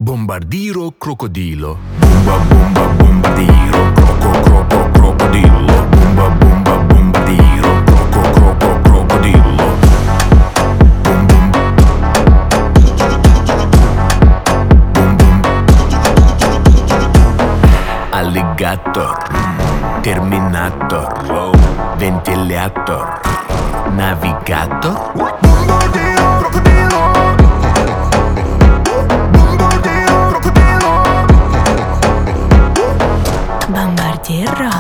Bombardiro crocodilo. Bomba bomba bombardiro. Crocodilo. Bomba bomba bombardiro. Crocodilo. Bum bum. Bum bum. Alligator. Terminator. Ventilator. Navigator. Bombardiro crocodilo. Bombardier